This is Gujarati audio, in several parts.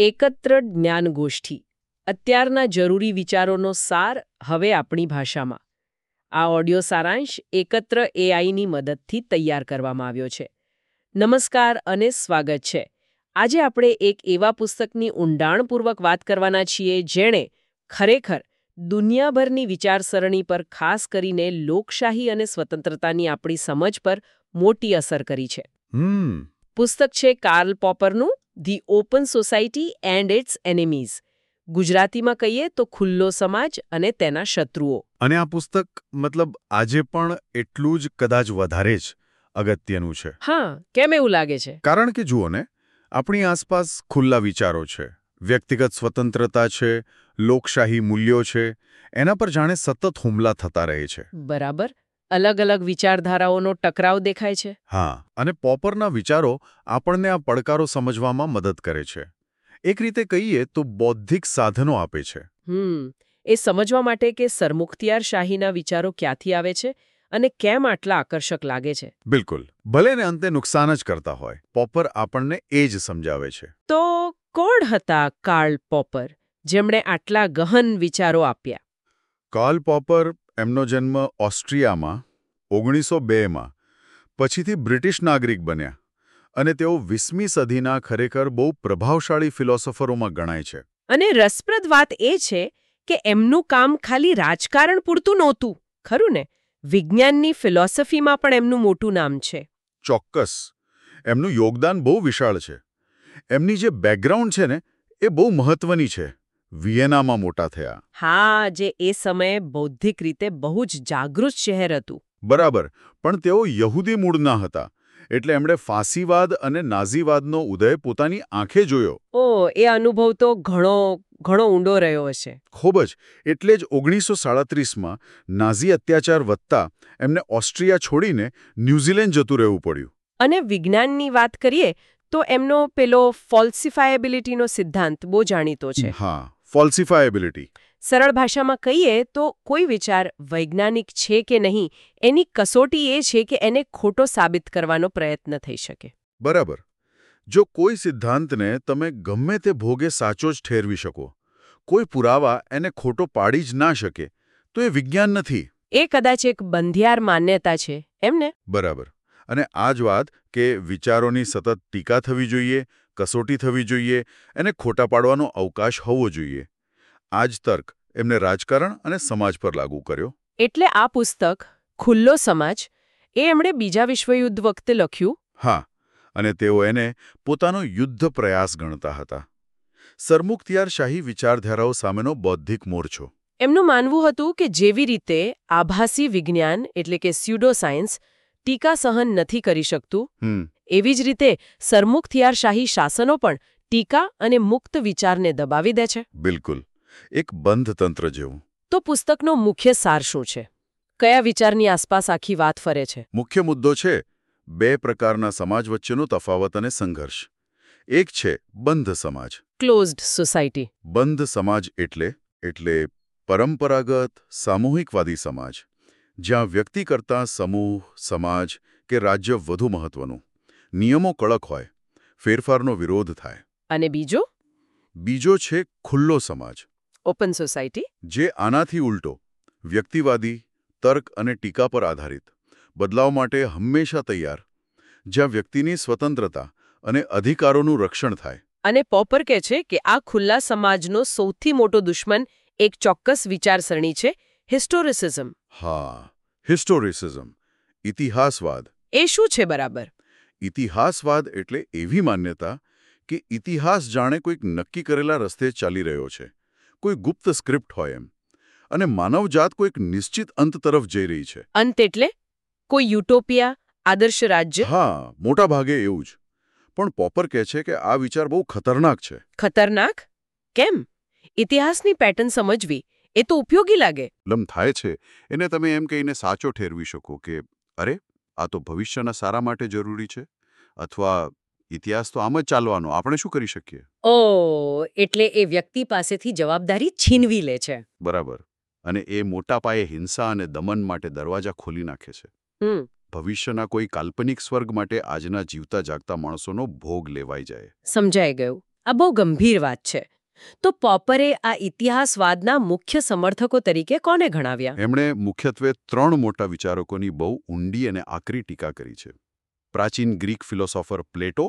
એકત્ર જ્ઞાનગોષ્ઠી અત્યારના જરૂરી વિચારોનો સાર હવે આપણી ભાષામાં. આ ઓડિયો સારાંશ એકત્ર એઆઈની મદદથી તૈયાર કરવામાં આવ્યો છે. નમસ્કાર અને સ્વાગત છે. આજે આપણે એક એવા પુસ્તકની ઊંડાણપૂર્વક વાત કરવાના છીએ જેણે ખરેખર દુનિયાભરની વિચારસરણી પર, ખાસ કરીને લોકશાહી અને સ્વતંત્રતાની આપણી સમજ પર મોટી અસર કરી છે. પુસ્તક છે કાર્લ પોપરનું the Open Society and Its Enemies. ગુજરાતીમાં કહીએ તો ખુલ્લો સમાજ અને તેના શત્રુઓ. અને આ પુસ્તક આજે પણ એટલું જ કદાચ વધારે જ અગત્યનું છે. હા, કેમ એવું લાગે છે? કારણ કે જુઓ ને, આપણી આસપાસ ખુલ્લા વિચારો છે, વ્યક્તિગત સ્વતંત્રતા છે, લોકશાહી મૂલ્યો છે, એના પર જાણે સતત હુમલા થતા રહે છે. બરાબર. અલગ અલગ વિચારધારાઓનો ટકરાવ દેખાય છે. હા, અને પોપરના વિચારો આપણને આ પડકારો સમજવામાં મદદ કરે છે. એક રીતે કહીએ તો બૌદ્ધિક સાધનો આપે છે. એ સમજવા માટે કે સરમુખત્યારશાહીના વિચારો ક્યાંથી આવે છે અને કેમ આટલા આકર્ષક લાગે છે. બિલકુલ. ભલે ને અંતે નુકસાન જ કરતા હોય, પોપર આપણને એ જ સમજાવે છે. તો કોણ હતા કાર્લ પોપર, જેમણે આટલા ગહન વિચારો આપ્યા? કાર્લ પોપર, એમનો જન્મ ઓસ્ટ્રિયામાં 1902માં, પછીથી બ્રિટિશ નાગરિક બન્યા, અને તેઓ 20મી સદીના ખરેખર બહુ પ્રભાવશાળી ફિલોસોફરોમાં ગણાય છે. અને રસપ્રદ વાત એ છે કે એમનું કામ ખાલી રાજકારણ પૂરતું નહોતું, ખરું ને? વિજ્ઞાનની ફિલોસોફીમાં પણ એમનું મોટું નામ છે. ચોક્કસ. એમનું યોગદાન બહુ વિશાળ છે. એમની જે બેકગ્રાઉન્ડ છે ને, એ બહુ મહત્વની છે. વિયેનામાં મોટા થયા. હા, જે એ સમયે બૌદ્ધિક રીતે બહુ જ જાગૃત શહેર હતું. બરાબર. પણ તેઓ યહૂદી મૂળના હતા, એટલે એમણે ફાંસીવાદ અને નાઝીવાદનો ઉદય પોતાની આંખે જોયો. એ અનુભવ તો ઘણો ઊંડો રહ્યો હશે. ખૂબ જ. એટલે જ 1937માં નાઝી અત્યાચાર વધતા એમને ઓસ્ટ્રિયા છોડીને ન્યૂઝીલેન્ડ જતું રહેવું પડ્યું. અને વિજ્ઞાનની વાત કરીએ તો એમનો પેલો ફોલ્સિફાયેબિલિટીનો સિદ્ધાંત બહુ જાણીતો છે. હા, ફોલ્સિફાયેબિલિટી. સરળ ભાષામાં કહીએ તો કોઈ વિચાર વૈજ્ઞાનિક છે કે નહીં એની કસોટી એ છે કે એને ખોટો સાબિત કરવાનો પ્રયત્ન થઈ શકે. બરાબર. જો કોઈ સિદ્ધાંતને તમે ગમે તે ભોગે સાચો જ ઠેરવી શકો, કોઈ પુરાવા એને ખોટો પાડી જ ના શકે, તો એ વિજ્ઞાન નથી. એ કદાચ એક બંધિયાર માન્યતા છે, એમને? બરાબર. અને આ જ વાત કે વિચારોની સતત ટીકા થવી જોઈએ, કસોટી થવી જોઈએ, એને ખોટા પાડવાનો અવકાશ હોવો જોઈએ. આ જ તર્ક એમને રાજકારણ અને સમાજ પર લાગુ કર્યો. એટલે આ પુસ્તક ખુલ્લો સમાજ એ એમણે બીજા વિશ્વયુદ્ધ વખતે લખ્યું. હા, અને તેઓ એને પોતાનો યુદ્ધ પ્રયાસ ગણતા હતા. સરમુખત્યારશાહી વિચારધારાઓ સામેનો બૌદ્ધિક મોરચો. એમનું માનવું હતું કે જેવી રીતે આભાસી વિજ્ઞાન એટલે કે સ્યુડો સાયન્સ ટીકા સહન નથી કરી શકતું, એવી જ રીતે સરમુખત્યારશાહી શાસનો પણ ટીકા અને મુક્ત વિચારને દબાવી દે છે. બિલકુલ. એક બંધ તંત્ર જેવું. તો પુસ્તકનો મુખ્ય સાર શું છે? કયા વિચારની આસપાસ આખી વાત ફરે છે? મુખ્ય મુદ્દો છે 2 પ્રકારના સમાજ વચ્ચેનો તફાવત અને સંઘર્ષ. એક છે બંધ સમાજ. Closed society. બંધ સમાજ એટલે પરંપરાગત સામૂહિકવાદી સમાજ, જ્યાં વ્યક્તિ કરતાં સમૂહ, સમાજ કે રાજ્ય વધુ મહત્વનું. નિયમો કડક હોય, ફેરફારનો વિરોધ થાય. અને બીજો છે ખુલ્લો સમાજ. Open society. જે આનાથી ઉલટો, વ્યક્તિવાદી, તર્ક અને ટીકા પર આધારિત, બદલાવ માટે હંમેશા તૈયાર, જ્યાં વ્યક્તિની સ્વતંત્રતા અને અધિકારોનું રક્ષણ થાય. અને પોપર કહે છે કે આ ખુલ્લા સમાજનો સૌથી મોટો દુશ્મન એક ચોક્કસ વિચારસરણી છે, હિસ્ટોરિસિઝમ. હા, હિસ્ટોરિસિઝમ, ઇતિહાસવાદ. એ શું છે બરાબર? ઇતિહાસવાદ એટલે એવી માન્યતા કે ઇતિહાસ જાણે કોઈક નક્કી કરેલા રસ્તે ચાલી રહ્યો છે, કોઈ ગુપ્ત સ્ક્રિપ્ટ હોય એમ, અને માનવજાત કોઈક નિશ્ચિત અંત તરફ જઈ રહી છે. અંત એટલે કોઈ યુટોપિયા, આદર્શ રાજ્ય? હા, મોટા ભાગે એવું જ. પણ પોપર કહે છે કે આ વિચાર બહુ ખતરનાક છે. ખતરનાક? કેમ? ઇતિહાસની પેટર્ન સમજવી એ તો ઉપયોગી લાગે. થાય છે એને તમે એમ કહીને સાચો ઠેરવી શકો કે અરે, આ તો ભવિષ્યના સારા માટે જરૂરી છે, અથવા ઇતિહાસ તો આમ જ ચાલવાનો, આપણે શું કરી શકીએ? એટલે એ વ્યક્તિ પાસેથી જવાબદારી છીનવી લે છે. બરાબર. અને એ મોટા પાયે હિંસા અને દમન માટે દરવાજા ખોલી નાખે છે. ભવિષ્યના કોઈ કાલ્પનિક સ્વર્ગ માટે આજના જીવતા જાગતા માણસોનો ભોગ લેવાઈ જાય. સમજાઈ ગયું. આ બહુ ગંભીર વાત છે. તો પોપરે આ ઇતિહાસવાદના મુખ્ય સમર્થકો તરીકે કોને ગણાવ્યા? એમણે મુખ્યત્વે 3 મોટા વિચારકોની બહુ ઊંડી અને આકરી ટીકા કરી છે. પ્રાચીન Greek philosopher Plato,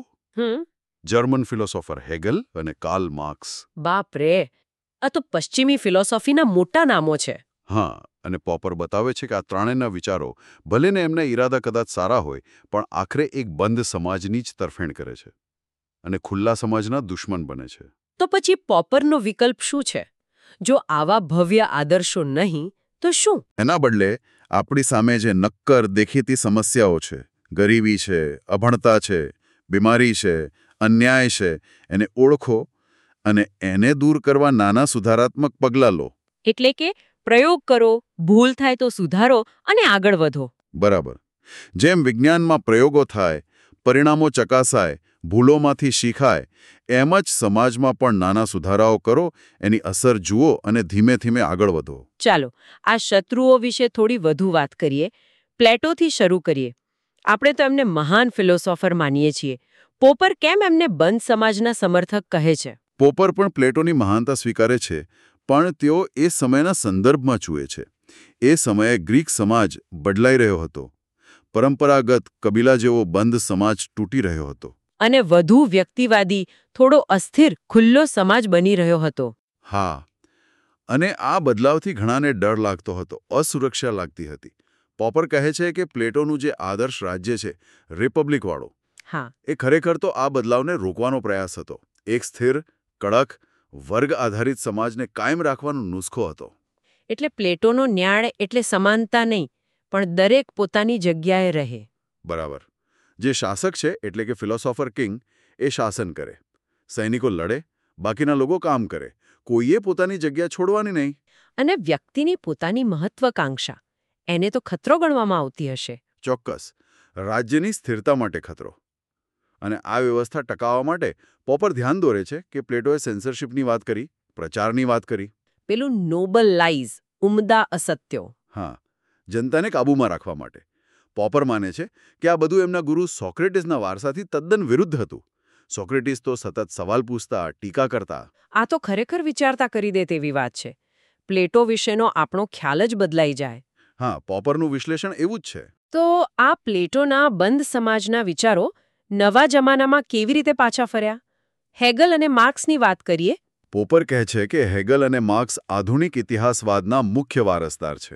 German philosopher Hegel અને કાર્લ માર્ક્સ. બાપ રે, આ તો પશ્ચિમી ફિલોસોફીના મોટા નામો છે. હા, અને પોપર બતાવે છે કે આ ત્રણેયના વિચારો ભલે ને એમના ઈરાદા કદાચ સારા હોય, પણ આખરે એક બંધ સમાજની જ તરફેણ કરે છે અને ખુલ્લા સમાજના દુશ્મન બને છે. તો પછી પોપરનો વિકલ્પ શું છે? જો આવા ભવ્ય આદર્શો નહીં તો શું? એના બદલે આપણી સામે જે નક્કર દેખીતી સમસ્યાઓ છે, ગરીબી છે, અભણતા છે, બીમારી છે, અન્યાય છે, એને ઓળખો અને એને દૂર કરવા નાના સુધારાત્મક પગલાં લો. એટલે કે પ્રયોગ કરો, ભૂલ થાય તો સુધારો અને આગળ વધો. બરાબર. જેમ વિજ્ઞાનમાં પ્રયોગો થાય, પરિણામો ચકાસાય, ભૂલોમાંથી શીખાય, એમ જ સમાજમાં પણ નાના સુધારાઓ કરો, એની અસર જુઓ અને ધીમે ધીમે આગળ વધો. ચાલો, આ શત્રુઓ વિશે થોડી વધુ વાત કરીએ. પ્લેટોથી શરૂ કરીએ. આપણે તો એમને મહાન ફિલોસોફર માનીએ છીએ. પોપર કેમ એમને બંધ સમાજના સમર્થક કહે છે? પોપર પણ પ્લેટોની મહાનતા સ્વીકારે છે, પણ તેઓ એ સમયના સંદર્ભમાં જુએ છે. એ સમયે ગ્રીક સમાજ બદલાઈ રહ્યો હતો. પરંપરાગત કબીલા જેવો બંધ સમાજ તૂટી રહ્યો હતો. અને વધુ વ્યક્તિવાદી, થોડો અસ્થિર, ખુલ્લો સમાજ બની રહ્યો હતો. હા, અને આ બદલાવથી ઘણાને ડર લાગતો હતો, અસુરક્ષા લાગતી હતી. પોપર કહે છે કે પ્લેટોનું જે આદર્શ રાજ્ય છે, રિપબ્લિકવાળો, હા, એ ખરેખર તો આ બદલાવને રોકવાનો પ્રયાસ હતો. એક સ્થિર, કડક, વર્ગ આધારિત સમાજને કાયમ રાખવાનો નુસ્ખો હતો. એટલે પ્લેટોનો ન્યાય એટલે સમાનતા નહીં, પણ દરેક પોતાની જગ્યાએ રહે. બરાબર. જે શાસક છે, એટલે કે ફિલોસોફર કિંગ, એ શાસન કરે. સૈનિકો લડે, બાકીના લોકો કામ કરે. કોઈએ પોતાની જગ્યા છોડવાની નહીં. અને વ્યક્તિની પોતાની મહત્વાકાંક્ષા, એને તો ખતરો ગણવામાં આવતી હશે. ચોક્કસ. રાજ્યની સ્થિરતા માટે ખતરો. અને આ વ્યવસ્થા ટકાવવા માટે પોપર ધ્યાન દોરે છે કે પ્લેટોએ સેન્સરશિપની વાત કરી, પ્રચારની વાત કરી. પેલું નોબલ લાઈઝ, ઉમદા અસત્યો. હા, જનતાને કાબૂમાં રાખવા માટે. પોપર માને છે કે આ બધું એમના ગુરુ સોક્રેટિસના વારસાથી તદ્દન વિરુદ્ધ હતું. સોક્રેટિસ તો સતત સવાલ પૂછતા, ટીકા કરતા. આ તો ખરેખર વિચારતા કરી દે તેવી વાત છે. પ્લેટો વિશેનો આપણો ખ્યાલ જ બદલાઈ જાય. હા, પોપરનું વિશ્લેષણ એવું જ છે. તો આ પ્લેટોના બંધ સમાજના વિચારો નવા જમાનામાં કેવી રીતે પાછા ફર્યા? હેગલ અને માર્ક્સની વાત કરીએ. પોપર કહે છે કે હેગલ અને માર્ક્સ આધુનિક ઇતિહાસવાદના મુખ્ય વારસદાર છે.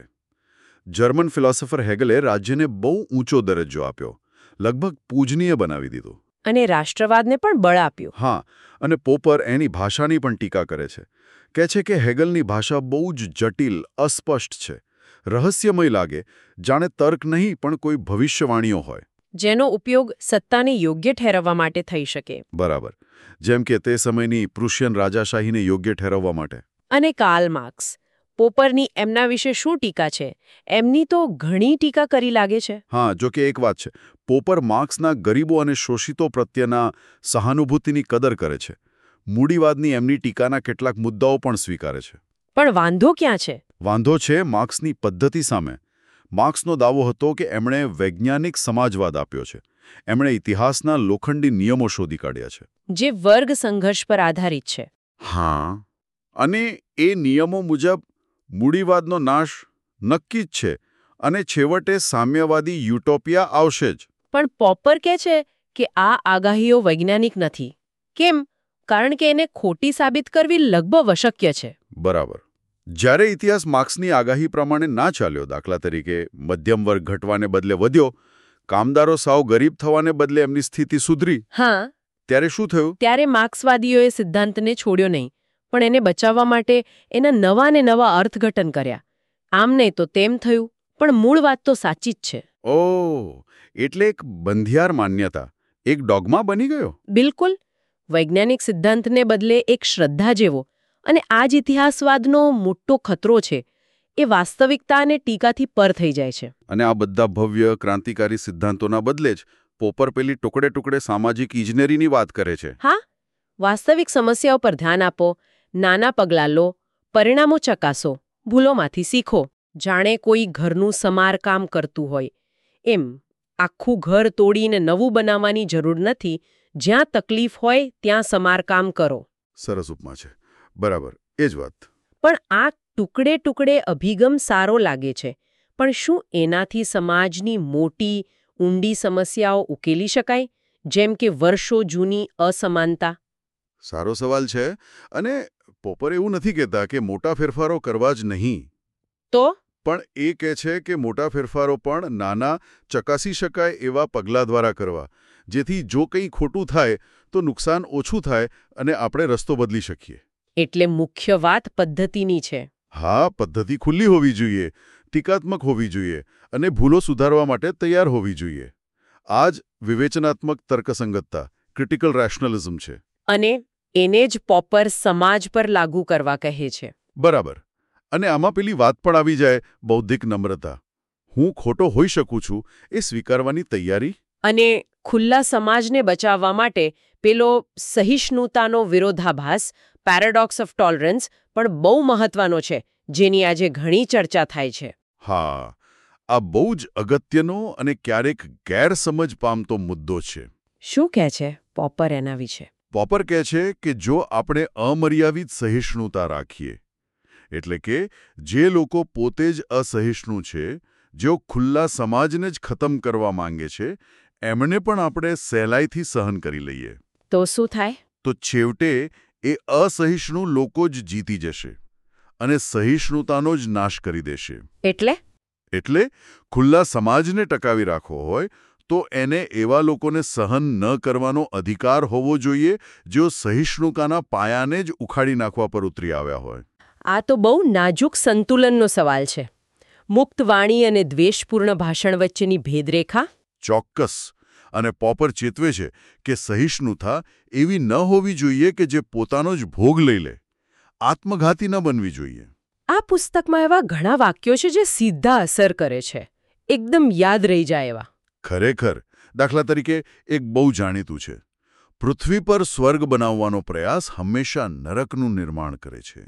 જર્મન ફિલોસોફર હેગલે રાજ્યને બહુ ઊંચો દરજ્જો આપ્યો, લગભગ પૂજનીય બનાવી દીધું. અને રાષ્ટ્રવાદને પણ બળ આપ્યું. હા, અને પોપર એની ભાષાની પણ ટીકા કરે છે. કહે છે કે હેગલની ભાષા બહુ જ જટિલ, અસ્પષ્ટ છે. રહસ્યમય લાગે, જાણે તર્ક નહીં પણ કોઈ ભવિષ્યવાણીઓ હોય. જેનો ઉપયોગ સત્તાને યોગ્ય ઠેરવવા માટે થઈ શકે. બરાબર. જેમ કે તે સમયની પ્રુશિયન રાજાશાહીને યોગ્ય ઠેરવવા માટે. અને કાર્લ માર્ક્સ, પોપરની એમના વિશે શું ટીકા છે? એમની તો ઘણી ટીકા કરી લાગે છે. હા, જો કે એક વાત છે. પોપર માર્ક્સના ગરીબો અને શોષિતો પ્રત્યેના સહાનુભૂતિની કદર કરે છે. મૂડીવાદની એમની ટીકાના કેટલાક મુદ્દાઓ પણ સ્વીકારે છે. પણ વાંધો ક્યાં છે? વાંધો છે માર્ક્સની પદ્ધતિ સામે. માર્ક્સનો દાવો હતો કે એમણે વૈજ્ઞાનિક સમાજવાદ આપ્યો છે. એમણે ઇતિહાસના લોખંડી નિયમો શોધી કાઢ્યા છે. જે વર્ગ સંઘર્ષ પર આધારિત છે. હા, અને એ નિયમો મુજબ મૂડીવાદનો નાશ નક્કી જ છે અને છેવટે સામ્યવાદી યુટોપિયા આવશે જ. પણ પોપર કહે છે કે આ આગાહીઓ વૈજ્ઞાનિક નથી. કેમ? કારણ કે એને ખોટી સાબિત કરવી લગભગ અશક્ય છે. બરાબર. જ્યારે ઇતિહાસ માર્ક્સની આગાહી પ્રમાણે ના ચાલ્યો, દાખલા તરીકે મધ્યમ વર્ગ ઘટવાને બદલે વધ્યો, કામદારો સાવ ગરીબ થવાને બદલે એમની સ્થિતિ સુધરી, હા, ત્યારે શું થયું? ત્યારે માર્ક્સવાદીઓએ સિદ્ધાંતને છોડ્યો નહીં, પણ એને બચાવવા માટે એના નવા ને નવા અર્થઘટન કર્યા. આમ નહીં તો તેમ થયું, પણ મૂળ વાત તો સાચી જ છે. ઓહ, એટલે એક બંધિયાર માન્યતા, એક ડોગમા બની ગયો. બિલકુલ. વૈજ્ઞાનિક સિદ્ધાંતને બદલે એક શ્રદ્ધા જેવો. અને આ જ ઇતિહાસવાદનો મોટો ખતરો છે. એ વાસ્તવિકતા અને ટીકાથી પર થઈ જાય છે. અને આ બધા ભવ્ય ક્રાંતિકારી સિદ્ધાંતોના બદલે જ પોપર પેલી ટુકડે ટુકડે સામાજિક ઇજનેરીની વાત કરે છે. હા, વાસ્તવિક સમસ્યાઓ પર ધ્યાન આપો, નાના પગલાં લો, પરિણામો ચકાસો, ભૂલોમાંથી શીખો. જાણે કોઈ ઘરનું સમારકામ કરતું હોય એમ. આખું ઘર તોડીને નવું બનાવવાની જરૂર નથી. જ્યાં તકલીફ હોય ત્યાં સમારકામ કરો. સરસ ઉપમા છે. બરાબર, એ જ વાત. પણ આ ટુકડે ટુકડે અભિગમ સારો લાગે છે, પણ શું એનાથી સમાજની મોટી ઊંડી સમસ્યાઓ ઉકેલી શકાય, જેમ કે વર્ષો જૂની અસમાનતા? સારો સવાલ છે. અને પોપર એવું નથી કહેતા કે મોટા ફેરફારો કરવા જ નહીં. તો પણ એ કહે છે કે મોટા ફેરફારો પણ નાના, ચકાસી શકાય એવા પગલાં દ્વારા કરવા, જેથી જો કંઈ ખોટું થાય તો નુકસાન ઓછું થાય અને આપણે રસ્તો બદલી શકીએ. એટલે મુખ્ય વાત પદ્ધતિની છે. હા, પદ્ધતિ ખુલ્લી હોવી જોઈએ, ટીકાત્મક હોવી જોઈએ અને ભૂલો સુધારવા માટે તૈયાર હોવી જોઈએ. આ જ વિવેચનાત્મક તર્કસંગતતા, ક્રિટિકલ રેશનલિઝમ છે. અને એને જ પોપર સમાજ પર લાગુ કરવા કહે છે. બરાબર. અને આમાં પેલી વાત પણ આવી જાય, બૌદ્ધિક નમ્રતા. હું ખોટો હોઈ શકું છું એ સ્વીકારવાની તૈયારી. અને ખુલ્લા સમાજને બચાવવા માટે પેલો સહિષ્ણુતાનો વિરોધાભાસ, પેરેડોક્સ ઓફ ટોલરન્સ, પણ બહુ મહત્વનો છે, જેની આજે ઘણી ચર્ચા થાય છે. હા, આ બહુ જ અગત્યનો અને ક્યારેક ગેરસમજ પામતો મુદ્દો છે. શું કહે છે પોપર એના વિશે? પોપર કહે છે કે જો આપણે અમર્યાદિત સહિષ્ણુતા રાખીએ, એટલે કે જે લોકો પોતે જ અસહિષ્ણુ છે, જેઓ ખુલ્લા સમાજને જ ખતમ કરવા માંગે છે, એમને પણ આપણે સહેલાઈથી સહન કરી લઈએ, તો શું થાય? તો છેવટે એ અસહિષ્ણુ લોકો જ જીતી જશે અને સહિષ્ણુતાનો જ નાશ કરી દેશે. એટલે ખુલ્લા સમાજને ટકાવી રાખવો હોય તો એને એવા લોકોને સહન ન કરવાનો અધિકાર હોવો જોઈએ જેઓ સહિષ્ણુતાના પાયાને જ ઉખાડી નાખવા પર ઉતરી આવ્યા હોય. આ તો બહુ નાજુક સંતુલનનો સવાલ છે. મુક્ત વાણી અને દ્વેષપૂર્ણ ભાષણ વચ્ચેની ભેદરેખા? ચોક્કસ. અને પોપર ચેતવે છે કે સહિષ્ણુતા એવી ન હોવી જોઈએ કે જે પોતાનો જ ભોગ લઈ લે, આત્મઘાતી ન બનવી જોઈએ. આ પુસ્તકમાં એવા ઘણા વાક્યો છે જે સીધા અસર કરે છે, એકદમ યાદ રહી જાય એવા. ખરેખર. દાખલા તરીકે એક બહુ જાણીતું છે, પૃથ્વી પર સ્વર્ગ બનાવવાનો પ્રયાસ હંમેશા નરકનું નિર્માણ કરે છે.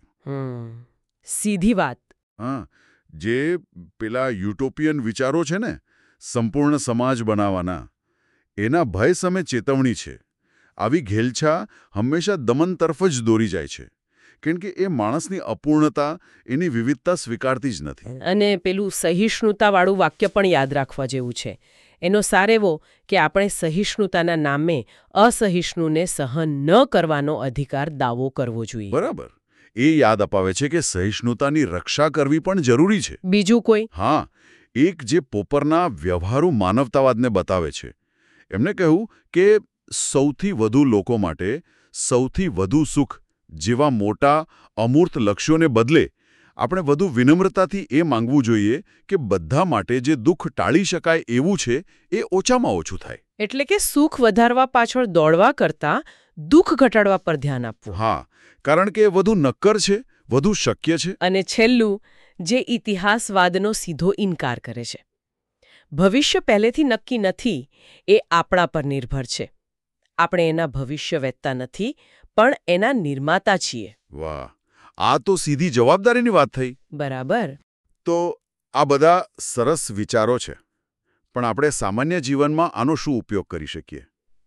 સીધી વાત. હા, જે પેલા યુટોપિયન વિચારો છે ને, સંપૂર્ણ સમાજ બનાવવાના, એના ભય સામે ચેતવણી છે. આવી ઘેલછા હંમેશા દમન તરફ જ દોરી જાય છે, કેમ કે એ માણસની અપૂર્ણતા, એની વિવિધતા સ્વીકારતી જ નથી. અને પેલું સહિષ્ણુતાવાળું વાક્ય પણ યાદ રાખવા જેવું છે. એનો સાર એવો કે આપણે સહિષ્ણુતાના નામે અસહિષ્ણુને સહન ન કરવાનો અધિકાર દાવો કરવો જોઈએ. બરાબર. એ યાદ અપાવે છે કે સહિષ્ણુતાની રક્ષા કરવી પણ જરૂરી છે. બીજું કોઈ? હા, એક જે પોપરના વ્યવહારુ માનવતાવાદને બતાવે છે. એમણે કહ્યું કે સૌથી વધુ લોકો માટે સૌથી વધુ સુખ જેવા મોટા અમૂર્ત લક્ષ્યોને બદલે આપણે વધુ વિનમ્રતાથી એ માંગવું જોઈએ કે બધા માટે જે દુઃખ ટાળી શકાય એવું છે એ ઓછામાં ઓછું થાય. એટલે કે સુખ વધારવા પાછળ દોડવા કરતાં દુઃખ ઘટાડવા પર ધ્યાન આપવું. હા, કારણ કે એ વધુ નક્કર છે, વધુ શક્ય છે. અને છેલ્લું, જે ઇતિહાસવાદનો સીધો ઇનકાર કરે છે. ભવિષ્ય પહેલેથી નક્કી નથી, એ આપણા પર નિર્ભર છે. આપણે એના ભવિષ્ય વેચતા નથી, પણ એના નિર્માતા છીએ. વાહ, આ તો સીધી જવાબદારીની વાત થઈ. બરાબર. તો આ બધા સરસ વિચારો છે, પણ આપણે સામાન્ય જીવનમાં આનો શું ઉપયોગ કરી શકીએ?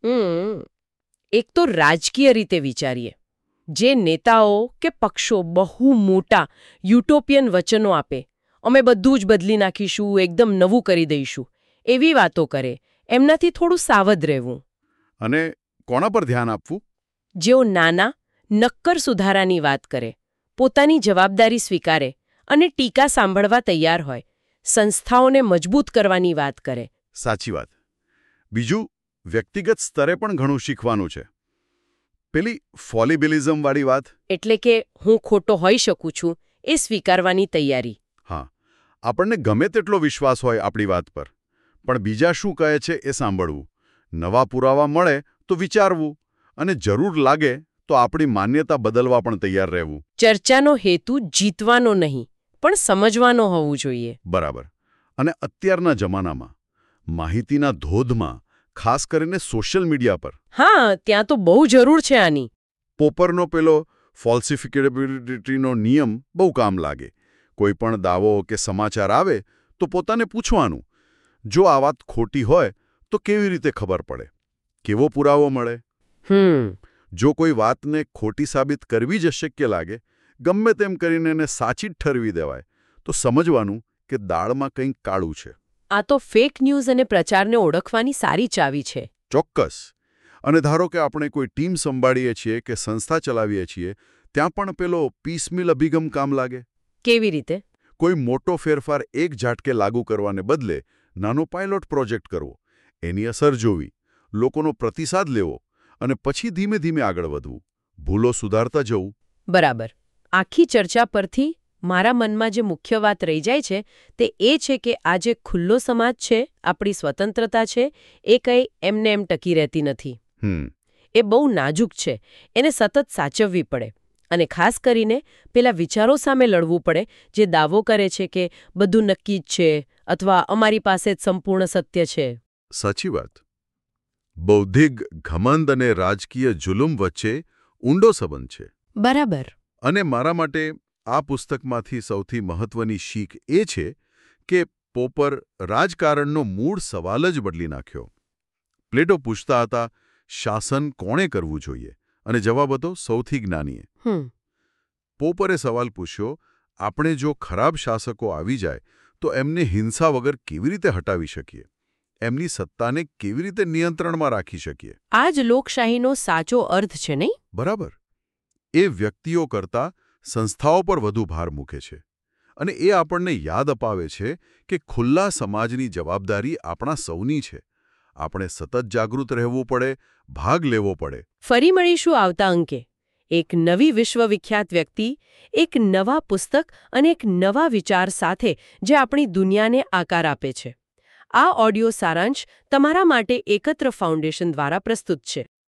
એક તો રાજકીય રીતે વિચારીએ. જે નેતાઓ કે પક્ષો બહુ મોટા યુટોપિયન વચનો આપે, અમે બધું જ બદલી નાખીશું, એકદમ નવું કરી દઈશું, એવી વાતો કરે, એમનાથી થોડું સાવધ રહેવું. અને કોના પર ધ્યાન આપવું? જેઓ નાના, નક્કર સુધારાની વાત કરે, પોતાની જવાબદારી સ્વીકારે અને ટીકા સાંભળવા તૈયાર હોય, સંસ્થાઓને મજબૂત કરવાની વાત કરે. સાચી વાત. બીજું, વ્યક્તિગત સ્તરે પણ ઘણું શીખવાનું છે. પેલી ફોલિબિલિઝમવાળી વાત. એટલે કે હું ખોટો હોઈ શકું છું એ સ્વીકારવાની તૈયારી. હા, આપણને ગમે તેટલો વિશ્વાસ હોય આપણી વાત પર, પણ બીજા શું કહે છે એ સાંભળવું, નવા પુરાવા મળે તો વિચારવું, અને જરૂર લાગે તો આપણી માન્યતા બદલવા પણ તૈયાર રહેવું. ચર્ચાનો હેતુ જીતવાનો નહીં, પણ સમજવાનો હોવું જોઈએ. બરાબર. અને અત્યારના જમાનામાં, માહિતીના ધોધમાં, ખાસ કરીને સોશિયલ મીડિયા પર, હા, ત્યાં તો બહુ જરૂર છે આની. પોપરનો પેલો ફોલ્સિફિકેબિલિટીનો નિયમ બહુ કામ લાગે. કોઈ પણ દાવો કે સમાચાર આવે તો પોતાને પૂછવાનું, જો આ વાત ખોટી હોય તો કેવી રીતે ખબર પડે? કેવો પુરાવો મળે? જો કોઈ વાતને ખોટી સાબિત કરવી જ અશક્ય લાગે, ગમે તેમ કરીને એને સાચી જ ઠરવી દેવાય, તો સમજવાનું કે દાળમાં કંઈક કાળું છે. આ તો ફેક ન્યૂઝ અને પ્રચારને ઓળખવાની સારી ચાવી છે. ચોક્કસ. અને ધારો કે આપણે કોઈ ટીમ સંભાળીએ છીએ કે સંસ્થા ચલાવીએ છીએ, ત્યાં પણ પેલો પીસમિલ અભિગમ કામ લાગે. કેવી રીતે? કોઈ મોટો ફેરફાર એક ઝાટકે લાગુ કરવાને બદલે નાનો પાયલોટ પ્રોજેક્ટ કરવો, એની અસર જોવી, લોકોનો પ્રતિસાદ લેવો અને પછી ધીમે ધીમે આગળ વધવું, ભૂલો સુધારતા જવું. બરાબર. આખી ચર્ચા પરથી મારા મનમાં જે મુખ્ય વાત રહી જાય છે તે એ છે કે આ જે ખુલ્લો સમાજ છે, આપણી સ્વતંત્રતા છે, એ કંઈ એમને એમ ટકી રહેતી નથી. એ બહુ નાજુક છે. એને સતત સાચવવી પડે. અને ખાસ કરીને પેલા વિચારો સામે લડવું પડે જે દાવો કરે છે કે બધું નક્કી જ છે અથવા અમારી પાસે જ સંપૂર્ણ સત્ય છે. સાચી વાત. બૌદ્ધિક ઘમંડ અને રાજકીય જુલુમ વચ્ચે ઊંડો સંબંધ છે. બરાબર. અને મારા માટે આ પુસ્તકમાંથી સૌથી મહત્વની શીખ એ છે કે પોપર રાજકારણનો મૂળ સવાલ જ બદલી નાખ્યો. પ્લેટો પૂછતા હતા, શાસન કોણે કરવું જોઈએ? અને જવાબ હતો, સૌથી જ્ઞાનીએ. પોપરે સવાલ પૂછ્યો, આપણે જો ખરાબ શાસકો આવી જાય તો એમને હિંસા વગર કેવી રીતે હટાવી શકીએ? એમની સત્તાને કેવી રીતે નિયંત્રણમાં રાખી શકીએ? આ જ લોકશાહીનો સાચો અર્થ છે, નહીં? બરાબર. એ વ્યક્તિઓ કરતાં સંસ્થાઓ પર વધુ ભાર મૂકે છે. અને એ આપણને યાદ અપાવે છે કે ખુલ્લા સમાજની જવાબદારી આપણા સૌની છે. આપણે સતત જાગૃત રહેવું પડે, ભાગ લેવો પડે. ફરી મળીશું આવતા અંકે. એક નવી વિશ્વવિખ્યાત વ્યક્તિ, એક નવા પુસ્તક અને એક નવા વિચાર સાથે જે આપણી દુનિયાને આકાર આપે છે. આ ઓડિયો સારાંશ તમારા માટે એકત્ર ફાઉન્ડેશન દ્વારા પ્રસ્તુત છે.